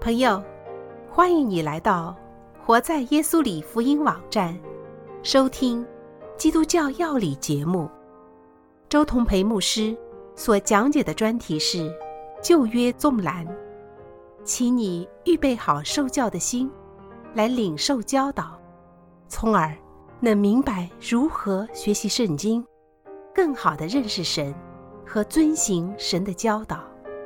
朋友，欢迎你来到活在耶稣里福音网站，收听基督教要理节目。周同培牧师所讲解的专题是旧约纵览，请你预备好受教的心，来领受教导，从而能明白如何学习圣经，更好地认识神和遵行神的教导。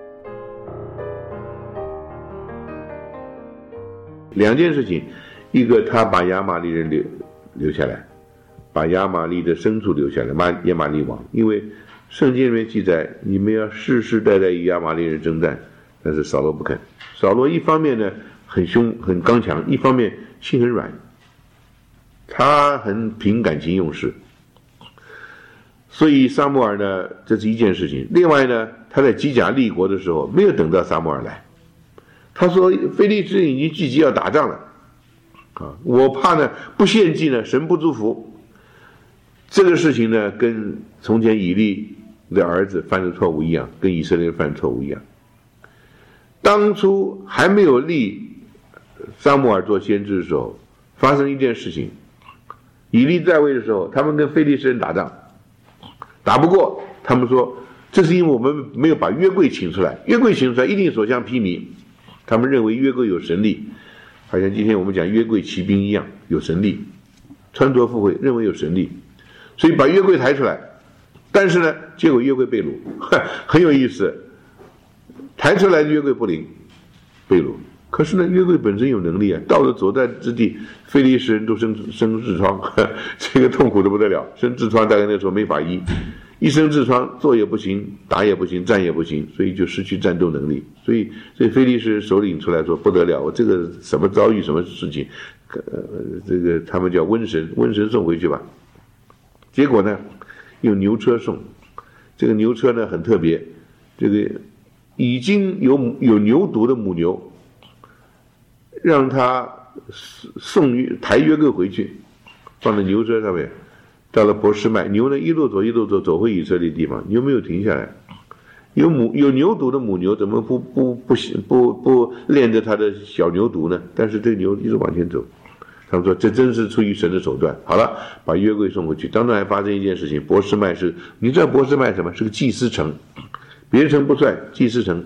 两件事情，一个他把亚玛利人留下来，把亚玛利的牲畜留下来，亚玛利王，因为圣经里面记载，你们要世世代代与亚玛利人征战，但是扫罗不肯。扫罗一方面呢很凶很刚强，一方面心很软，他很凭感情用事，所以撒母耳呢，这是一件事情。另外呢，他在基甲立国的时候没有等到撒母耳来，他说非利士人已经聚集要打仗了我怕呢不献祭呢神不祝福。这个事情呢跟从前以利的儿子犯的错误一样，跟以色列人犯的错误一样。当初还没有立撒母耳做先知的时候，发生一件事情，以利在位的时候，他们跟非利士人打仗打不过，他们说这是因为我们没有把约柜请出来，约柜请出来一定所向披靡，他们认为约柜有神力，好像今天我们讲约柜骑兵一样，有神力，穿着附会，认为有神力，所以把约柜抬出来。但是呢，结果约柜被掳，很有意思，抬出来的约柜不灵，被掳。可是呢，约柜本身有能力啊，到了所在之地，非利士人都生痔疮，这个痛苦的不得了，生痔疮大概那时候没法医，一生痔疮，坐也不行，打也不行，站也不行，所以就失去战斗能力。所以非利士首领出来说不得了，我这个什么遭遇什么事情，这个他们叫瘟神送回去吧。结果呢，用牛车送，这个牛车呢很特别，这个已经有牛犊的母牛，让他抬约柜回去，放在牛车上面，到了伯示麦，牛呢一路走回以色列地方，牛没有停下来。有牛犊的母牛怎么不链着他的小牛犊呢？但是这个牛一直往前走。他们说这真是出于神的手段。好了，把约柜送回去。当中还发生一件事情，伯示麦是，你知道伯示麦什么？是个祭司城，别城不算，祭司城。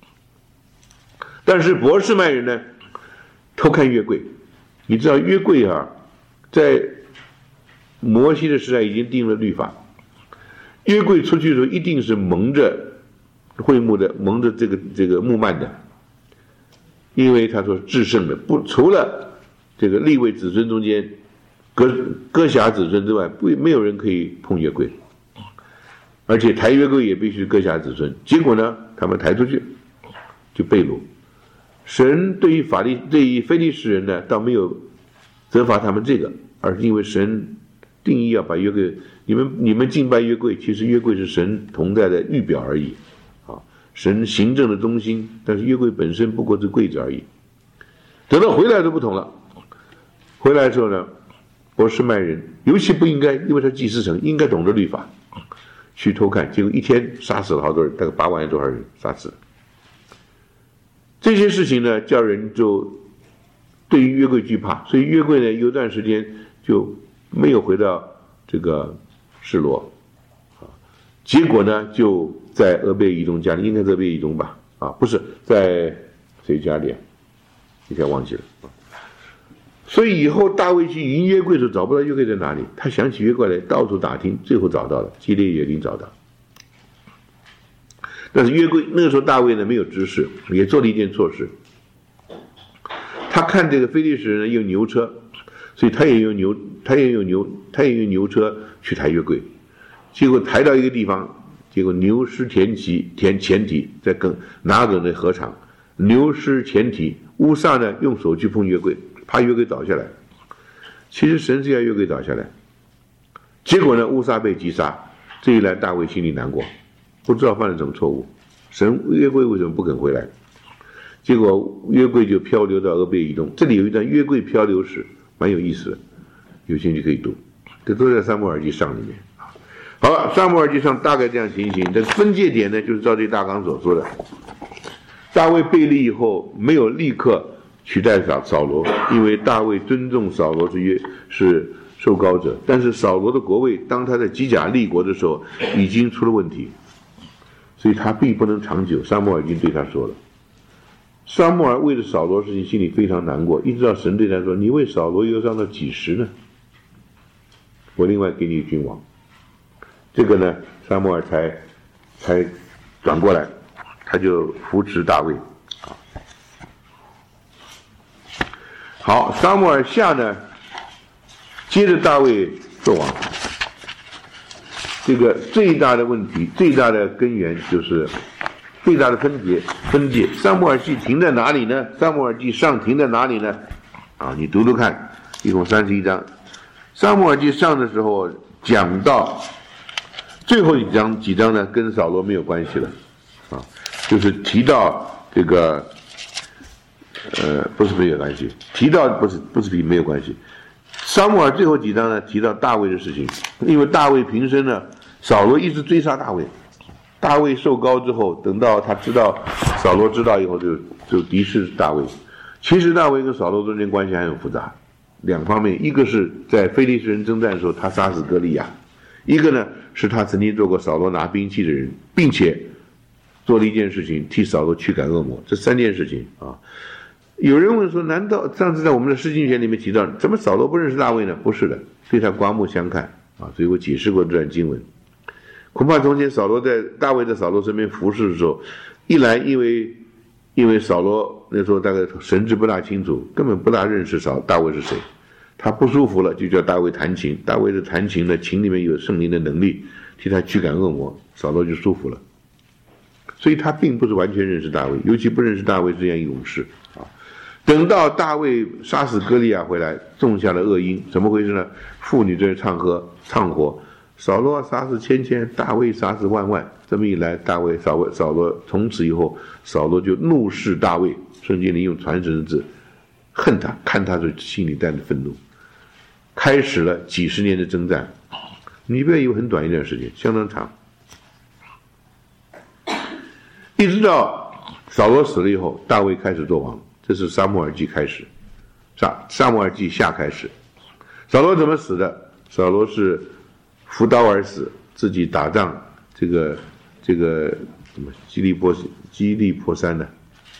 但是伯示麦人呢偷看约柜，你知道约柜在摩西的时代已经定了律法，约柜出去的时候一定是蒙着会幕的，蒙着这个幕幔的，因为他说至圣的，除了这个利未子孙中间哥辖子孙之外，没有人可以碰约柜，而且抬约柜也必须哥辖子孙。结果呢，他们抬出去就被掳。神对于非利士人呢，倒没有责罚他们这个，而是因为神定义要把约柜，你们敬拜约柜，其实约柜是神同在的预表而已神行政的中心，但是约柜本身不过是柜子而已。等到回来就不同了，回来之后呢，伯示麦人尤其不应该，因为他祭司城应该懂得律法，去偷看，结果一天杀死了好多人，大概8万多少人杀死了。这些事情呢，叫人就对于约柜惧怕，所以约柜呢有段时间就没有回到这个示罗结果呢就在俄贝以东家里，应该是俄贝以东吧不是在谁家里一下忘记了所以以后大卫去迎约柜的时候找不到约柜在哪里，他想起约柜来到处打听，最后找到了，基列野林找到。但是约柜那个时候大卫呢没有知识，也做了一件错事，他看这个非利士人用牛车，所以他也用牛车去抬约柜，结果抬到一个地方，结果牛失前蹄在跟拿着那禾场，牛失前蹄，乌撒呢用手去碰约柜，怕约柜倒下来，其实神是要约柜倒下来，结果呢乌撒被击杀，这一来大卫心里难过，不知道犯了什么错误，神约柜为什么不肯回来？结果约柜就漂流到俄贝以东。这里有一段约柜漂流史，蛮有意思的，有兴趣可以读，这都在撒母耳记上里面。好了，撒母耳记上大概这样情形。这分界点呢，就是照这大纲所说的。 大卫背离以后，没有立刻取代扫罗，因为大卫尊重扫罗是受膏者，但是扫罗的国位，当他在基甲立国的时候，已经出了问题，所以他并不能长久。撒母耳已经对他说了，撒母耳为了扫罗的事情心里非常难过，一直到神对他说：“你为扫罗忧伤到几时呢？我另外给你君王。”这个呢，撒母耳才转过来，他就扶持大卫。好，撒母耳下呢，接着大卫做王。这个最大的问题，最大的根源就是最大的分界。撒母耳记停在哪里呢？撒母耳记上停在哪里呢？你读读看，一共31章。撒母耳记上的时候讲到最后几章呢，跟扫罗没有关系了，就是提到这个，不是没有关系，提到不是没有关系。撒母耳最后几章呢，提到大卫的事情，因为大卫平生呢，扫罗一直追杀大卫，大卫受膏之后，等到他知道扫罗知道以后就敌视大卫。其实大卫跟扫罗中间关系还很复杂，两方面，一个是在非利士人征战的时候他杀死歌利亚，一个呢是他曾经做过扫罗拿兵器的人，并且做了一件事情，替扫罗驱赶恶魔。这3件事情啊。有人问说，难道上次在我们的诗经学里面提到，怎么扫罗不认识大卫呢？不是的，对他刮目相看所以我解释过这段经文。恐怕从前大卫在扫罗身边服侍的时候，一来因为扫罗那时候大概神志不大清楚，根本不大认识大卫是谁，他不舒服了就叫大卫弹琴，大卫的弹琴呢，琴里面有圣灵的能力，替他驱赶恶魔，扫罗就舒服了。所以他并不是完全认识大卫，尤其不认识大卫这样一勇士等到大卫杀死歌利亚回来，种下了恶因，怎么回事呢？妇女在唱和，扫罗杀死千，大卫杀死万，这么一来，扫罗从此以后，扫罗就怒视大卫，圣经里用传神的字，恨他，看他就心里带着愤怒，开始了几十年的征战。你不要以为很短一段时间，相当长，一直到扫罗死了以后，大卫开始做王。这是撒母耳记开始，撒母耳记下开始。扫罗怎么死的？扫罗是扶刀而死，自己打仗，这个什么基利波山的，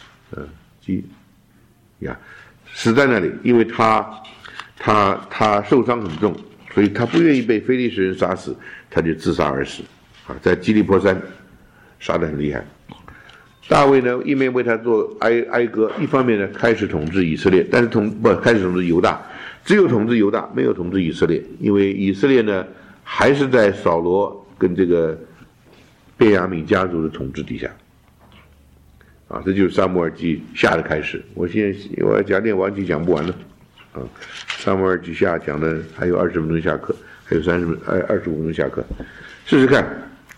死在那里，因为他受伤很重，所以他不愿意被非利士人杀死，他就自杀而死。在基利波山杀得很厉害。大卫呢，一面为他做哀歌，一方面呢开始统治以色列，但是开始统治犹大，只有统治犹大，没有统治以色列，因为以色列呢还是在扫罗跟这个便雅悯家族的统治底下。这就是撒母耳记下的开始。我要讲列王记讲不完了撒母耳记下讲的还有20分钟下课，还有25分钟下课，试试看。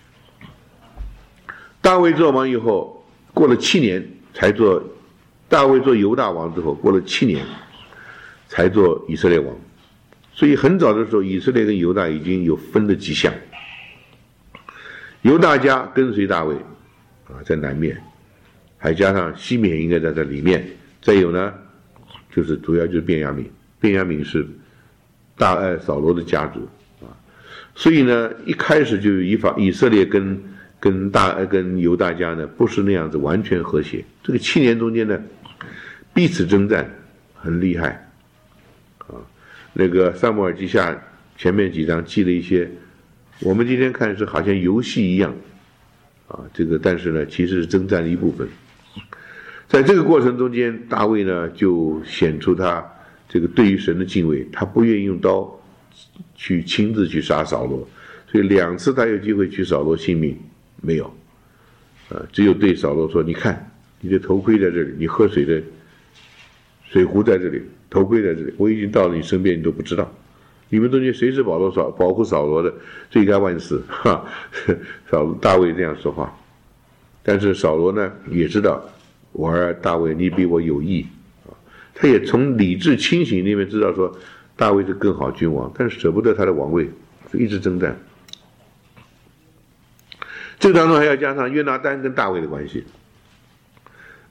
大卫做王以后。过了7年才大卫做犹大王之后，过了7年才做以色列王，所以很早的时候，以色列跟犹大已经有分的迹象。犹大家跟随大卫在南面，还加上西面应该在这里面。再有呢，就是主要就是便雅悯是扫罗的家族所以呢，一开始就以色列跟犹大家呢不是那样子完全和谐，这个7年中间呢彼此征战很厉害那个撒母耳记下前面几章记了一些我们今天看是好像游戏一样这个但是呢其实是征战的一部分。在这个过程中间，大卫呢就显出他这个对于神的敬畏，他不愿意用刀去亲自去杀扫罗，所以2次他有机会取扫罗性命没有只有对扫罗说，你看你的头盔在这里，你喝水的水壶在这里，头盔在这里，我已经到了你身边，你都不知道，你们中间谁是保护扫罗的，罪该万死大卫这样说话。但是扫罗呢也知道，我儿大卫你比我有益他也从理智清醒那边知道说大卫是更好君王，但是舍不得他的王位，所以一直征战。这个当中还要加上约拿单跟大卫的关系。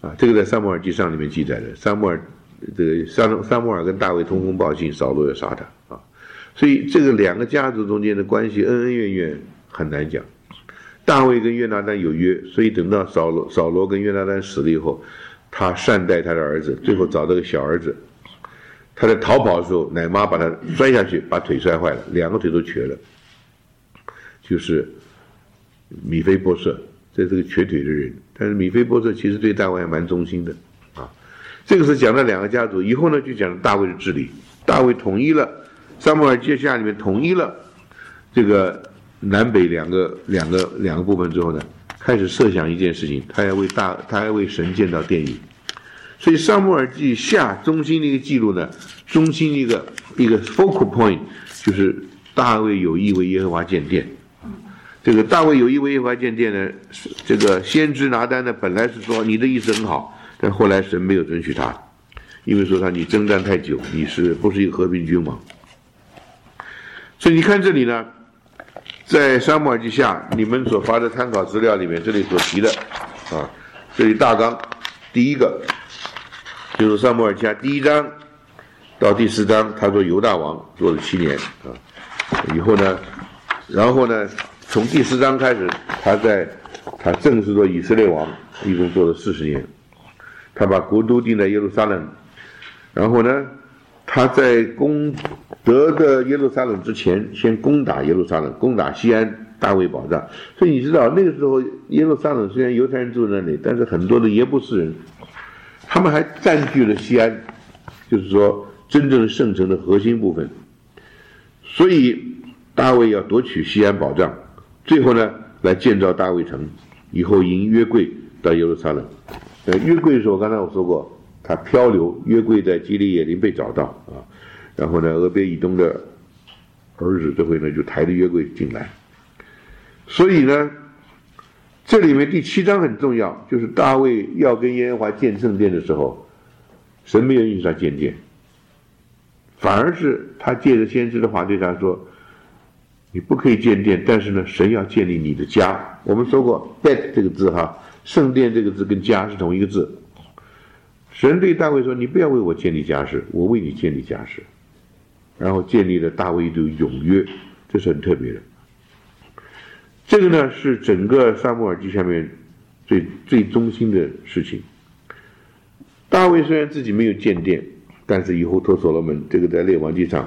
这个在撒母耳记上里面记载的。撒母耳跟大卫通风报信，扫罗要杀他所以这个两个家族中间的关系恩恩怨怨很难讲。大卫跟约拿单有约，所以等到扫罗跟约拿单死了以后，他善待他的儿子，最后找到个小儿子，他在逃跑的时候，奶妈把他摔下去，把腿摔坏了，两个腿都瘸了，就是米非波设，这是个瘸腿的人，但是米非波设其实对大卫还蛮忠心的这个是讲了两个家族，以后呢就讲大卫的治理。大卫统一了，撒母耳记下里面统一了这个南北两个部分之后呢，开始设想一件事情，他要为神建造殿宇。所以撒母耳记下中心的一个记录呢，中心一个 focal point 就是大卫有意为耶和华建殿。这个大卫有意为耶和华建殿呢，这个先知拿单呢本来是说你的意思很好，但后来神没有准许他，因为说你征战太久，你是不是一个和平君王？所以你看这里呢，在撒母耳记下你们所发的参考资料里面，这里所提的这里大纲第一个就是撒母耳记下第1章到第4章，他做犹大王做了7年以后呢，然后呢从第4章开始，他正式做以色列王，一共做了40年。他把国都定在耶路撒冷，然后呢，他在攻得的耶路撒冷之前，先攻打耶路撒冷，攻打西安，大卫保障。所以你知道那个时候耶路撒冷虽然犹太人住在那里，但是很多的耶布斯人，他们还占据了西安，就是说真正圣城的核心部分。所以大卫要夺取西安保障，最后呢来建造大卫城，以后迎约柜到耶路撒冷。约柜的时候，刚才我说过，他漂流，约柜在基利野林被找到然后呢，俄别以东的儿子这回呢就抬着约柜进来。所以呢，这里面第7章很重要，就是大卫要跟耶和华建圣殿的时候，神没有允许他建殿，反而是他借着先知的话对他说，你不可以建殿，但是呢，神要建立你的家。我们说过 bet 这个字圣殿这个字跟家是同一个字。神对大卫说，你不要为我建立家室，我为你建立家室。然后建立了大卫的永约，这是很特别的。这个呢是整个撒母耳记下面最中心的事情。大卫虽然自己没有建殿，但是以后托所罗门，这个在列王记上。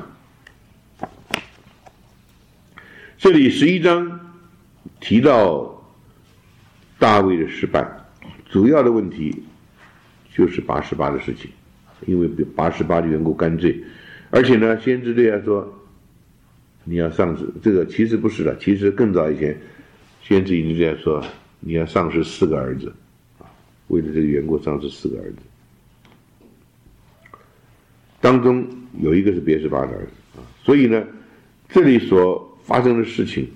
这里11章提到大卫的失败，主要的问题就是88的事情，因为88的缘故干罪，而且呢，先知对他说，你要丧失这个，其实不是的，其实更早以前，先知已经对他说，你要丧失4个儿子，为了这个缘故丧失4个儿子，当中有一个是别是巴的儿子所以呢，这里所发生的事情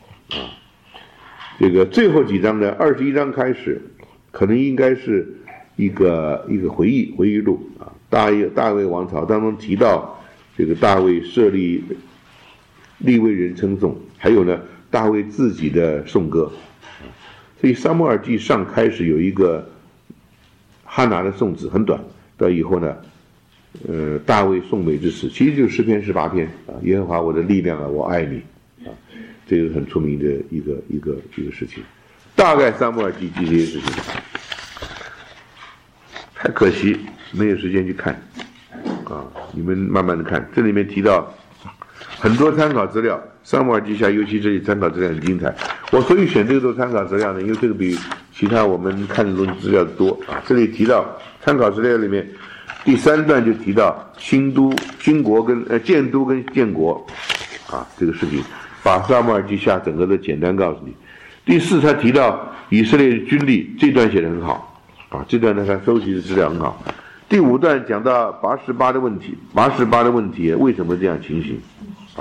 这个最后几章的21章开始，可能应该是一个回忆录大卫王朝当中提到这个大卫设立利未人称颂，还有呢大卫自己的颂歌。所以撒母耳记上开始有一个哈拿的颂词，很短，到以后呢大卫颂美之词，其实就是诗篇18篇耶和华我的力量我爱你这个很出名的一个事情。大概撒母耳记这些事情，太可惜没有时间去看你们慢慢的看。这里面提到很多参考资料，撒母耳记下尤其这里参考资料很精彩。我所以选这个做参考资料呢，因为这个比其他我们看的东西资料多这里提到参考资料里面第3段就提到新都军国跟建都跟建国这个事情，把撒母耳记下整个的简单告诉你。第4他提到以色列的军力，这段写得很好这段呢他收集的资料很好。第5段讲到88的问题为什么这样情形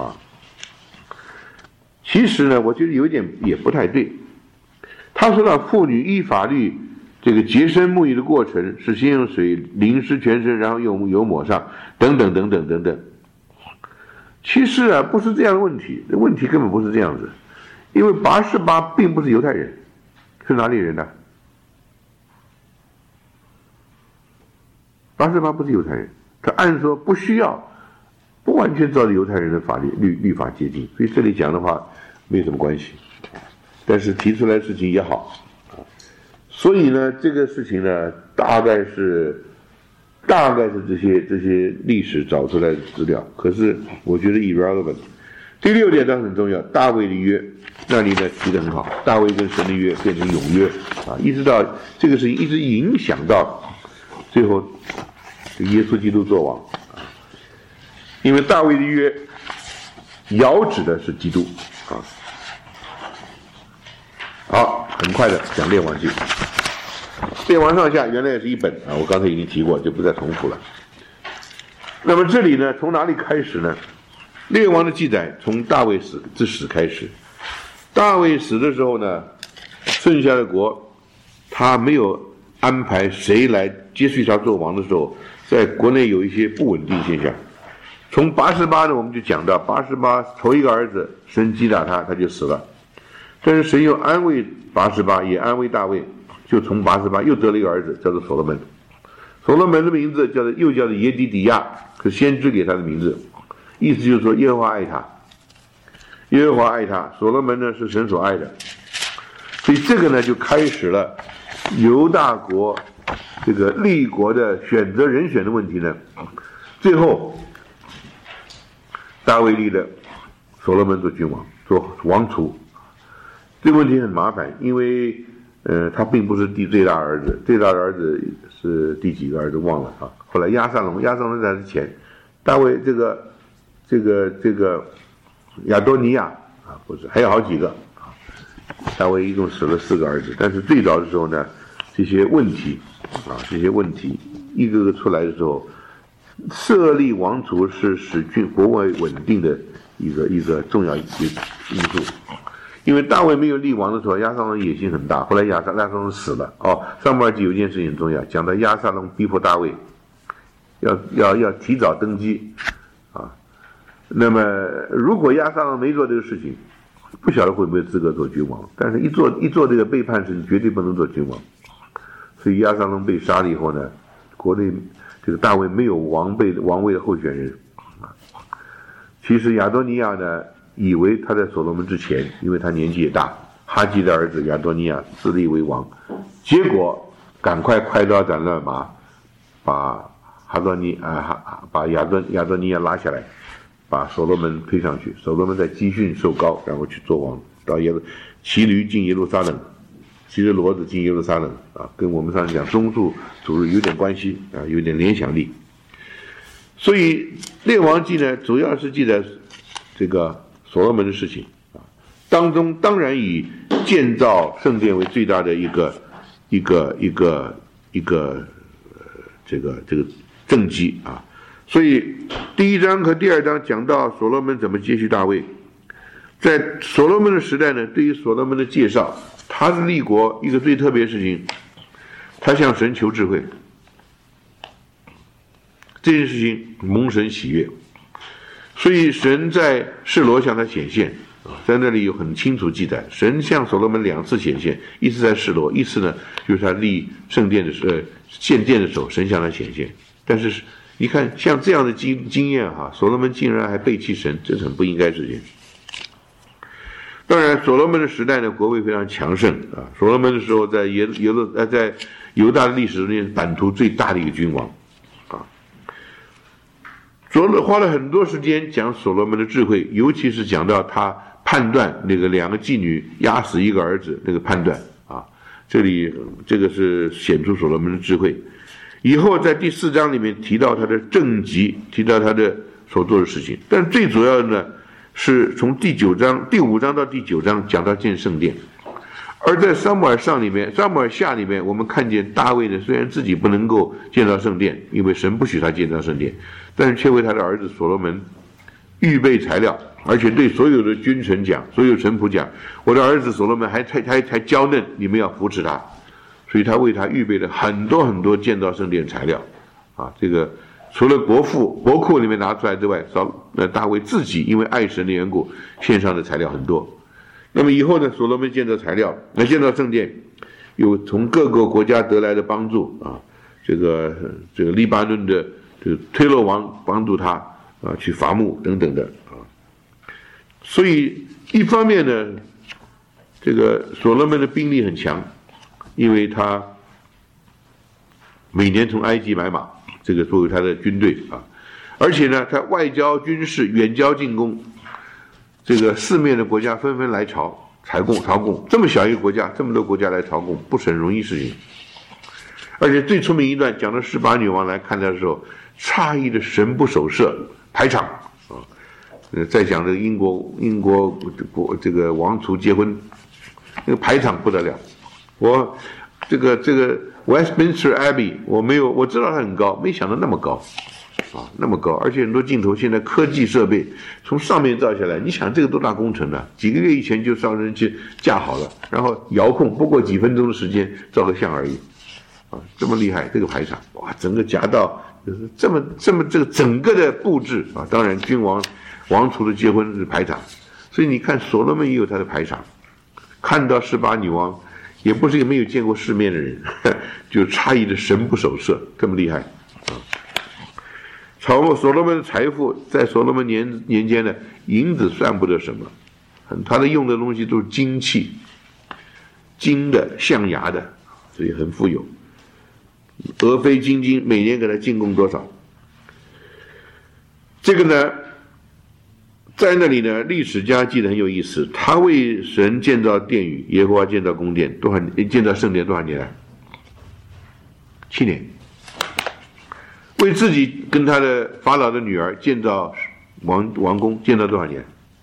其实呢我觉得有一点也不太对。他说到妇女依法律这个洁身沐浴的过程是先用水淋湿全身，然后用油抹上等等等等等等。其实不是这样的问题，问题根本不是这样子。因为拔示巴并不是犹太人，是哪里人呢？ 88不是犹太人，他按说不需要，不完全照着犹太人的律法接近，所以这里讲的话没什么关系，但是提出来的事情也好，所以呢，这个事情呢，大概是这些历史找出来的资料，可是我觉得 irrelevant。第6点当然很重要，大卫的约，那里呢提得很好，大卫跟神的约变成永约啊，一直到这个事情一直影响到最后耶稣基督作王啊，因为大卫的约遥指的是基督啊。好，很快的讲列王记，列王上下原来也是一本啊，我刚才已经提过，就不再重复了。那么这里呢，从哪里开始呢？列王的记载从大卫之死开始。大卫死的时候呢，剩下的国他没有安排谁来接续他做王的时候，在国内有一些不稳定现象。从88呢，我们就讲到88头一个儿子神击打他就死了，但是神又安慰88，也安慰大卫，就从88又得了一个儿子叫做所罗门。所罗门的名字又叫做耶底底亚，是先知给他的名字，意思就是说耶和华爱他，耶和华爱他，所罗门呢是神所爱的，所以这个呢就开始了犹大国这个立国的选择人选的问题呢。最后大卫立了所罗门做君王，做王储。这个问题很麻烦，因为他并不是最大的儿子，最大的儿子是第几个儿子忘了啊。后来押沙龙在之前，大卫这个亚多尼亚啊，不是，还有好几个啊。大卫一共死了4个儿子，但是最早的时候呢，这些问题一个个出来的时候，设立王储是使国外稳定的一个重要因素。因为大卫没有立王的时候，押沙龙野心很大，后来押沙龙死了。撒母耳记有一件事情很重要，讲到押沙龙逼迫大卫要提早登基啊。那么如果押沙龙没做这个事情，不晓得会不会资格做君王，但是一做这个背叛事情，绝对不能做君王。所以押沙龙被杀了以后呢，国内这个大卫没有王位的候选人啊。其实亚多尼亚呢，以为他在所罗门之前，因为他年纪也大，哈基的儿子亚多尼亚自立为王，结果赶快快刀斩乱麻，把亚多尼亚拉下来，把所罗门推上去。所罗门在基训受膏，然后去做王，到骑驴进耶路撒冷，骑着骡子进耶路撒冷啊，跟我们上次讲中述主日有点关系啊，有点联想力。所以列王记呢，主要是记载这个所罗门的事情啊，当中当然以建造圣殿为最大的一个这个政绩啊。所以第1章和第2章讲到所罗门怎么接续大卫。在所罗门的时代呢，对于所罗门的介绍，他是立国一个最特别的事情，他向神求智慧，这件事情蒙神喜悦。所以神在示罗向他显现，在那里有很清楚记载，神向所罗门2次显现，一次在示罗，一次呢就是他立圣殿的建殿的时候，神向他显现。但是你看像这样的经验哈，所罗门竟然还背弃神，这是很不应该的事情。当然所罗门的时代呢，国位非常强盛啊。所罗门的时候在犹大的历史中间，版图最大的一个君王啊。花了很多时间讲所罗门的智慧，尤其是讲到他判断那个2个妓女压死1个儿子那个判断啊，这个是显出所罗门的智慧。以后在第4章里面提到他的政绩，提到他的所做的事情，但最主要的呢是从第5章到第9章讲到建圣殿。而在撒母耳下里面，我们看见大卫呢，虽然自己不能够建造圣殿，因为神不许他建造圣殿，但是却为他的儿子所罗门预备材料，而且对所有的君臣讲，所有臣仆讲，我的儿子所罗门还娇嫩，你们要扶持他。所以他为他预备了很多很多建造圣殿材料啊，这个除了国库里面拿出来之外，大卫自己因为爱神的缘故献上的材料很多。那么以后呢，所罗门建造材料，建造圣殿，有从各个国家得来的帮助啊， 这个黎巴嫩的这个推罗王帮助他去伐木等等的啊。所以一方面呢，这个所罗门的兵力很强，因为他每年从埃及买马，这个作为他的军队啊，而且呢，他外交军事远交近攻，这个四面的国家纷纷来朝贡，这么小一个国家，这么多国家来朝贡，不是很容易事情。而且最出名一段讲到18女王来看他的时候，诧异的神不守舍，排场啊。再讲这个英国这个王储结婚，那个排场不得了。我这个 Westminster Abbey 我知道它很高，没想到那么高啊，那么高，而且很多镜头现在科技设备从上面照下来，你想这个多大工程呢？几个月以前就上人去架好了，然后遥控，不过几分钟的时间照个相而已。啊，这么厉害，这个排场，哇，整个夹道就是这么这个整个的布置啊，当然王储的结婚是排场，所以你看所罗门也有他的排场，看到18女王，也不是一个没有见过世面的人，就诧异的神不守舍，这么厉害啊！所罗门的财富在所罗门年间呢，银子算不得什么，他的用的东西都是金器，金的、象牙的，所以很富有。俄非金金每年给他进贡多少？这个呢，在那里呢，历史家记得很有意思。他为神建造殿宇，耶和华建造宫殿，建造圣殿多少年来？7年。为自己跟他的法老的女儿建造王宫，建造多少年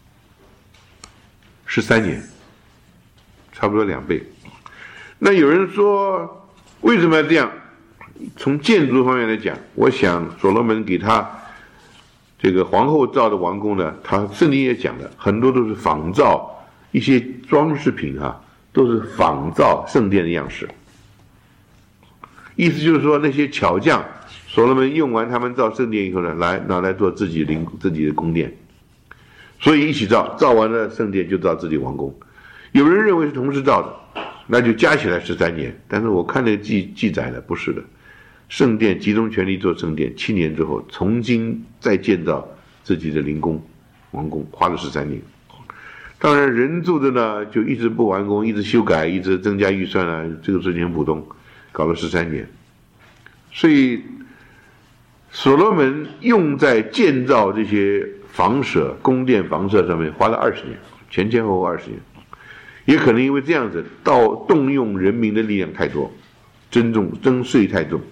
？13年，差不多2倍。那有人说，为什么要这样？从建筑方面来讲，我想所罗门给他这个皇后造的王宫呢，他圣经也讲了，很多都是仿造一些装饰品都是仿造圣殿的样式。意思就是说，那些巧匠所罗门用完他们造圣殿以后呢，拿来做自己的宫殿，所以一起造完了圣殿就造自己王宫。有人认为是同时造的，那就加起来13年，但是我看那个记载的不是的。圣殿集中全力做圣殿，7年之后重新再建造自己的灵宫王宫，花了13年。当然人住的呢就一直不完工，一直修改，一直增加预算啊，这个事情很普通，搞了13年。所以所罗门用在建造这些宫殿房舍上面花了20年，前后20年。也可能因为这样子动用人民的力量太多，征税太重。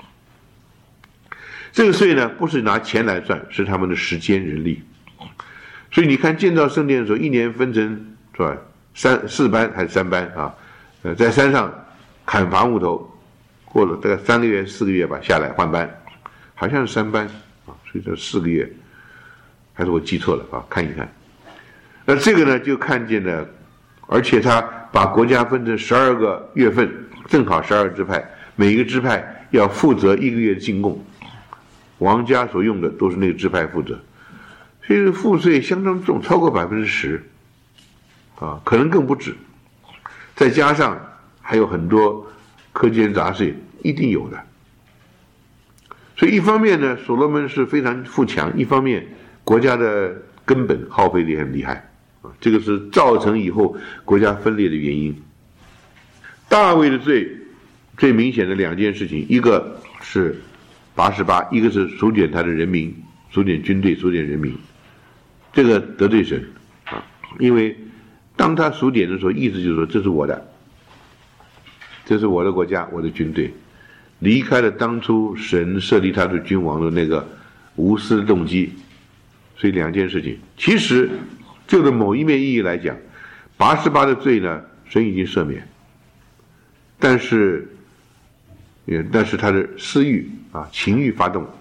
这个税呢不是拿钱来算，是他们的时间人力。所以你看建造圣殿的时候，一年分成是吧4班还是3班啊？在山上砍伐木头，过了大概3个月4个月吧，下来换班，好像是3班啊，所以这4个月，还是我记错了啊？看一看。那这个呢就看见了，而且他把国家分成12个月份，正好12个支派，每一个支派要负责1个月的进贡，王家所用的都是那个支派负责，所以赋税相当重，超过10%啊，可能更不止。再加上还有很多苛捐杂税，一定有的。所以一方面呢，所罗门是非常富强，一方面国家的根本耗费力很厉害。这个是造成以后国家分裂的原因。大卫的罪最明显的2件事情，一个是88，一个是数点他的人民，数点军队，数点人民，这个得罪神啊！因为当他数点的时候，意思就是说这是我的，这是我的国家，我的军队，离开了当初神设立他的君王的那个无私的动机。所以2件事情，其实就着某一面意义来讲，88的罪呢，神已经赦免，但是他的私欲啊，情欲发动。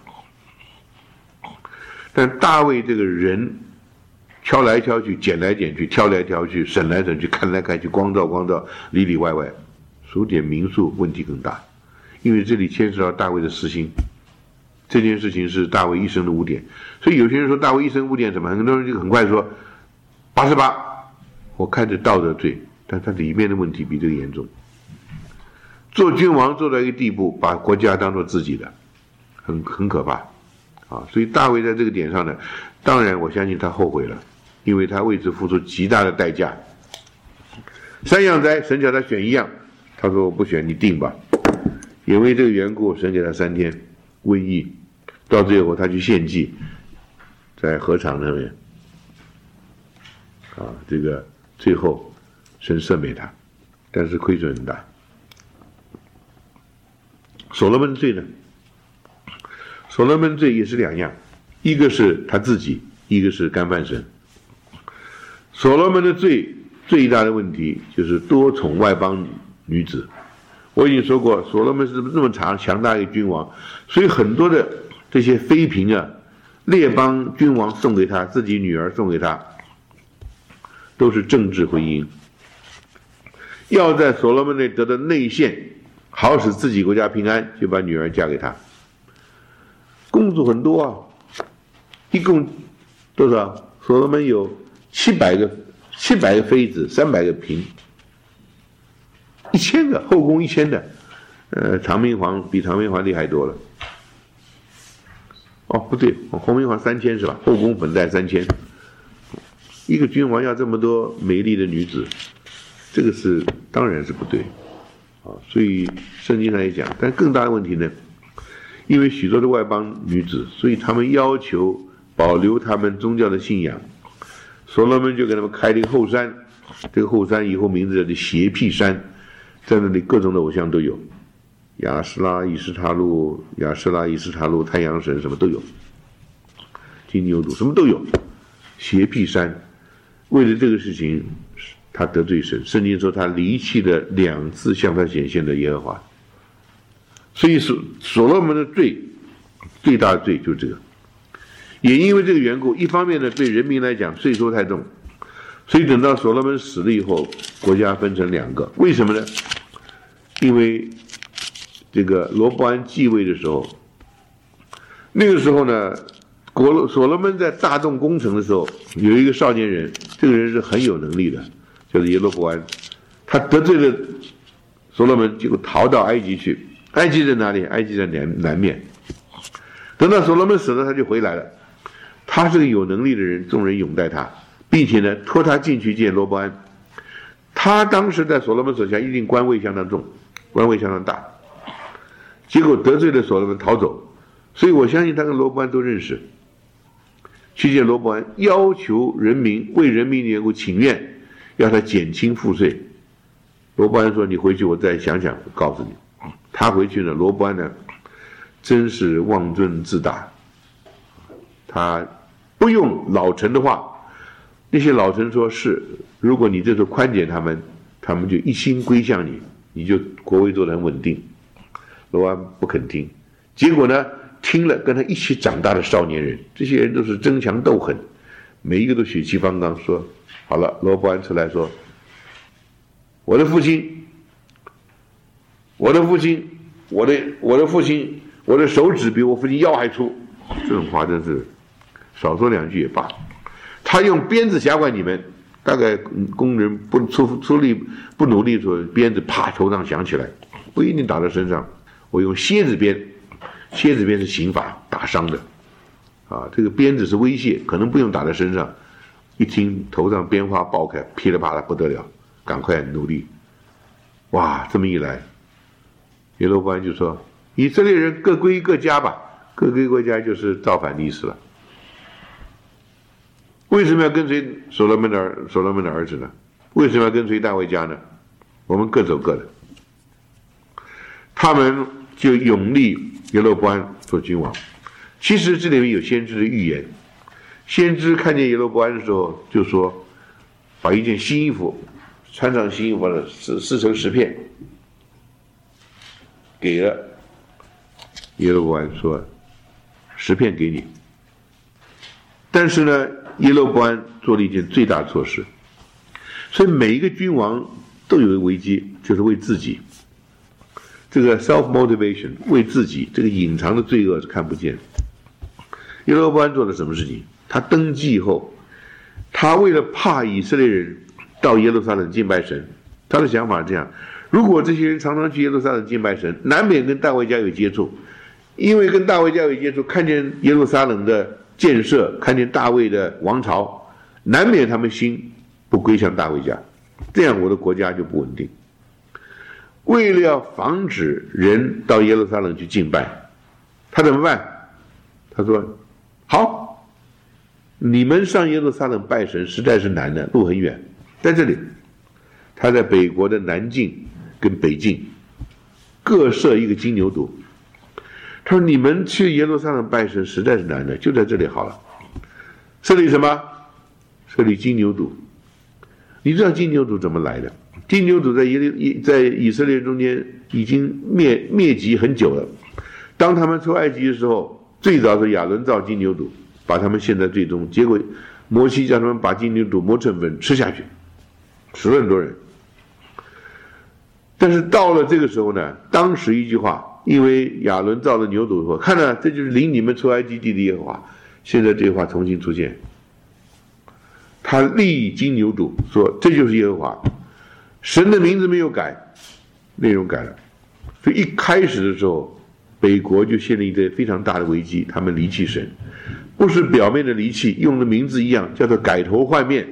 但大卫这个人挑来挑去，捡来捡去，挑来挑去，审来审去，看来看去，光照光照，里里外外，数点民数问题更大，因为这里牵涉到大卫的私心。这件事情是大卫一生的污点，所以有些人说大卫一生污点什么，很多人就很快说88，我看着道德罪，但它里面的问题比这个严重。 做君王做到一个地步，把国家当做自己的，很可怕啊！所以大卫在这个点上呢，当然我相信他后悔了，因为他为此付出极大的代价。3样灾，神叫他选1样，他说我不选，你定吧。也为这个缘故，神给他3天瘟疫，到最后他去献祭，在禾场上面啊，这个最后神赦免他，但是亏损很大。所罗门罪呢？所罗门罪也是2样，一个是他自己，一个是干犯神。所罗门的罪最大的问题就是多宠外邦女子。我已经说过，所罗门是这么强大一个君王，所以很多的这些妃嫔啊，列邦君王送给他，自己女儿送给他，都是政治婚姻，要在所罗门内得到内线，好使自己国家平安，就把女儿嫁给他。公主很多啊，一共多少？所罗门有700个妃子，300个嫔，1000个后宫1000的，长明皇比长明皇厉害多了。哦，不对，红明皇3000是吧？后宫粉黛3000。一个君王要这么多美丽的女子，这个是当然是不对啊。所以圣经上也讲，但更大的问题呢，因为许多的外邦女子，所以他们要求保留他们宗教的信仰。所罗门就给他们开了一个后山，这个后山以后名字叫做邪僻山，在那里各种的偶像都有，亚斯拉、伊斯塔路、太阳神什么都有，金牛犊什么都有。邪僻山为了这个事情，他得罪神，圣经说他离弃了2次向他显现的耶和华。所以所罗门的最大的罪就是这个。也因为这个缘故，一方面呢，对人民来讲税收太重，所以等到所罗门死了以后，国家分成2个。为什么呢？因为这个罗波安继位的时候，那个时候呢，所罗门在大动工程的时候，有一个少年人，这个人是很有能力的，就是耶罗波安，他得罪了所罗门，结果逃到埃及去。埃及在哪里？埃及在南面。等到所罗门死了，他就回来了。他是个有能力的人，众人拥戴他，并且呢，托他进去见罗波安。他当时在所罗门手下一定官位相当重，官位相当大，结果得罪了所罗门，逃走。所以我相信他跟罗波安都认识。去见罗波安，要求人民为人民的缘故请愿，要他减轻赋税。罗波安说：“你回去，我再想想，我告诉你。”他回去呢，罗波安呢，真是妄尊自大。他不用老臣的话，那些老臣说是，如果你这时候宽减他们，他们就一心归向你，你就国位做得很稳定。罗波安不肯听，结果呢，听了跟他一起长大的少年人，这些人都是争强斗狠，每一个都血气方刚，说好了，罗波安出来说，我的父亲，我的手指比我父亲腰还粗，这种话真是少说2句也罢。他用鞭子辖管你们，大概工人不出力不努力的时候，鞭子啪头上响起来，不一定打在身上。我用蝎子鞭是刑法，打伤的啊，这个鞭子是威胁，可能不用打在身上。一听头上鞭花爆开，噼里啪啦不得了，赶快努力。哇，这么一来，耶罗波安就说：“以色列人各归各家吧，各归各家就是造反的意思了。”为什么要跟随所罗门的儿子呢？为什么要跟随大卫家呢？我们各走各的。他们就拥立耶罗波安做君王。其实这里面有先知的预言，先知看见耶罗波安的时候就说，把一件新衣服，穿上新衣服的撕成10片，给了耶罗波安，说10片给你。但是呢，耶罗波安做了一件最大的错事。所以每一个君王都有一个危机，就是为自己，这个 self motivation， 为自己，这个隐藏的罪恶是看不见。耶罗波安做了什么事情？他登基以后，他为了怕以色列人到耶路撒冷敬拜神，他的想法是这样： 如果这些人常常去耶路撒冷敬拜神，难免跟大卫家有接触，因为跟大卫家有接触，看见耶路撒冷的建设，看见大卫的王朝，难免他们心不归向大卫家，这样我的国家就不稳定。为了要防止人到耶路撒冷去敬拜，他怎么办？他说：好，你们上耶路撒冷拜神实在是难的，路很远，在这里，他在北国的南境跟北境各设一个金牛犊。他说：你们去耶路撒冷拜神实在是难的，就在这里好了。设立什么？设立金牛犊。你知道金牛犊怎么来的？金牛犊在以色列中间已经灭迹很久了。当他们出埃及的时候，最早是亚伦造金牛犊，把他们陷在最终，结果摩西叫他们把金牛犊磨成粉吃下去，死了很多人。但是到了这个时候呢，当时一句话，因为亚伦造了牛犊说：看了，这就是领你们出埃及地的耶和华。现在这句话重新出现，他立金牛犊说这就是耶和华，神的名字没有改，内容改了。所以一开始的时候，北国就陷入一个非常大的危机，他们离弃神，不是表面的离弃，用的名字一样，叫做改头换面。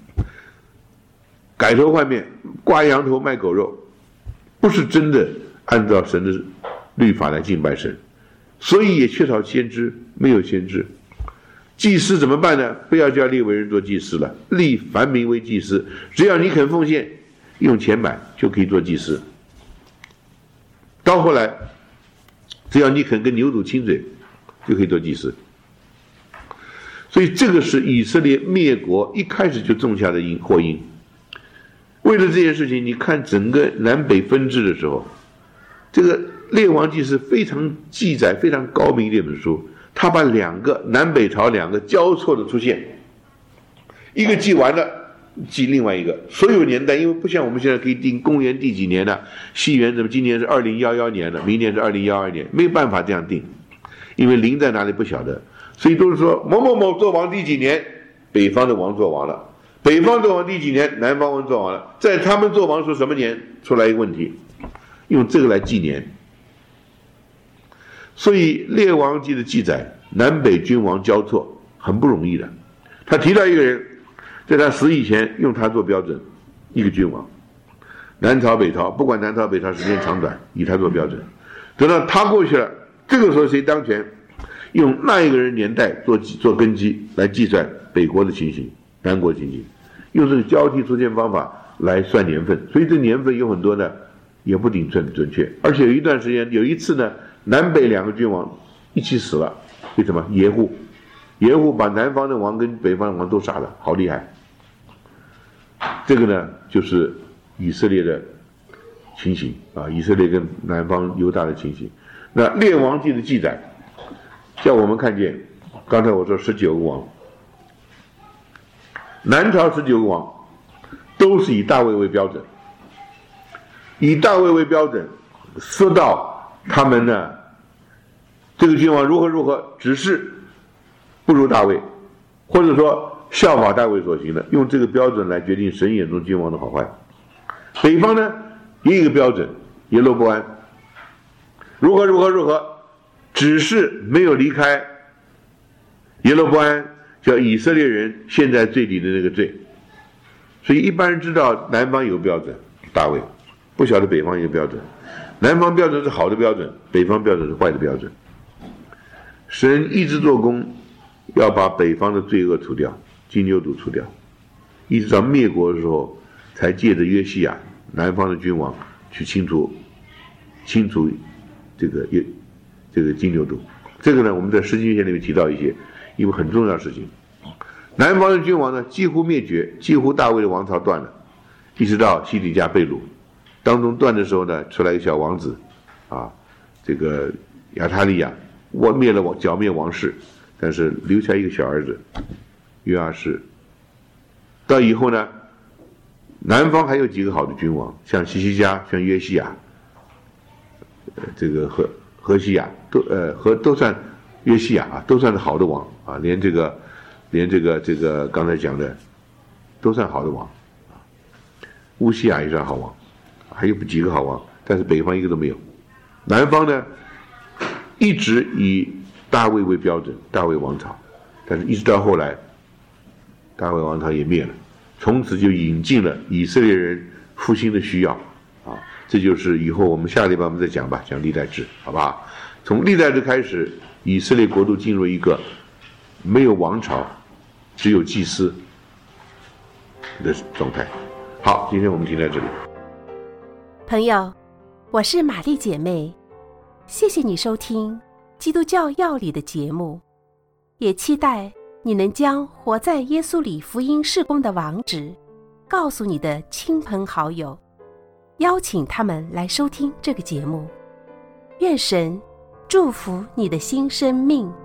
改头换面，挂羊头卖狗肉，不是真的按照神的律法来敬拜神，所以也缺少先知，没有先知。祭司怎么办呢？不要叫利未人做祭司了，立凡民为祭司，只要你肯奉献，用钱买就可以做祭司。到后来，只要你肯跟牛犊亲嘴，就可以做祭司。所以这个是以色列灭国一开始就种下的祸因。为了这件事情，你看整个南北分治的时候，这个列王记是非常记载非常高明的一本书，他把南北朝两个交错的出现，一个记完了，记另外一个，所有年代，因为不像我们现在可以定公元第几年的，西元怎么今年是2011年了，明年是2012年，没有办法这样定，因为灵在哪里不晓得，所以都是说某某某做王第几年，北方的王做王了，北方做王第几年，南方王做王了，在他们做王说什么年，出来一个问题，用这个来纪年。所以列王记的记载，南北君王交错很不容易的。他提到一个人，在他死以前用他做标准，一个君王，南朝北朝，不管南朝北朝时间长短，以他做标准。等到他过去了，这个时候谁当权，用那一个人年代做根基来计算北国的情形，南国情形，用这个交替出现方法来算年份。所以这年份有很多呢也不顶准确，而且有一段时间，有一次呢，南北两个君王一起死了。为什么？耶户把南方的王跟北方的王都杀了，好厉害。这个呢就是以色列的情形啊，以色列跟南方犹大的情形。那列王记的记载叫我们看见，刚才我说19个王，南朝19个王都是以大卫为标准，以大卫为标准，说到他们呢，这个君王如何，只是不如大卫，或者说效法大卫所行的，用这个标准来决定神眼中君王的好坏。北方呢也有一个标准，耶罗波安如何，只是没有离开耶罗波安叫以色列人陷在罪里的那个罪。所以一般人知道南方有标准，大卫不晓得北方有标准，南方标准是好的标准，北方标准是坏的标准。神一直做工，要把北方的罪恶除掉，金牛犊除掉，一直到灭国的时候，才借着约西亚南方的君王去清除这个金牛犊。这个呢，我们在诗经学里面提到一些，因为很重要的事情。南方的君王呢，几乎灭绝，几乎大卫的王朝断了，一直到西底家被掳，当中断的时候呢，出来一个小王子，这个亚他利亚剿灭王室，但是留下一个小儿子约阿施。到以后呢，南方还有几个好的君王，像西西家，像约西亚，这个何西亚都算约西亚都算是好的王啊，连这个刚才讲的都算好的王，乌西亚也算好王还有几个好王，但是北方一个都没有。南方呢，一直以大卫为标准，大卫王朝，但是一直到后来，大卫王朝也灭了，从此就引进了以色列人复兴的需要啊。这就是以后我们下礼拜我们再讲吧，讲历代志，好不好？从历代志开始，以色列国度进入一个没有王朝，只有祭司的状态。好，今天我们停在这里。 朋友，我是玛丽姐妹，谢谢你收听基督教要理的节目，也期待你能将活在耶稣里福音事工的网址告诉你的亲朋好友，邀请他们来收听这个节目。愿神祝福你的新生命。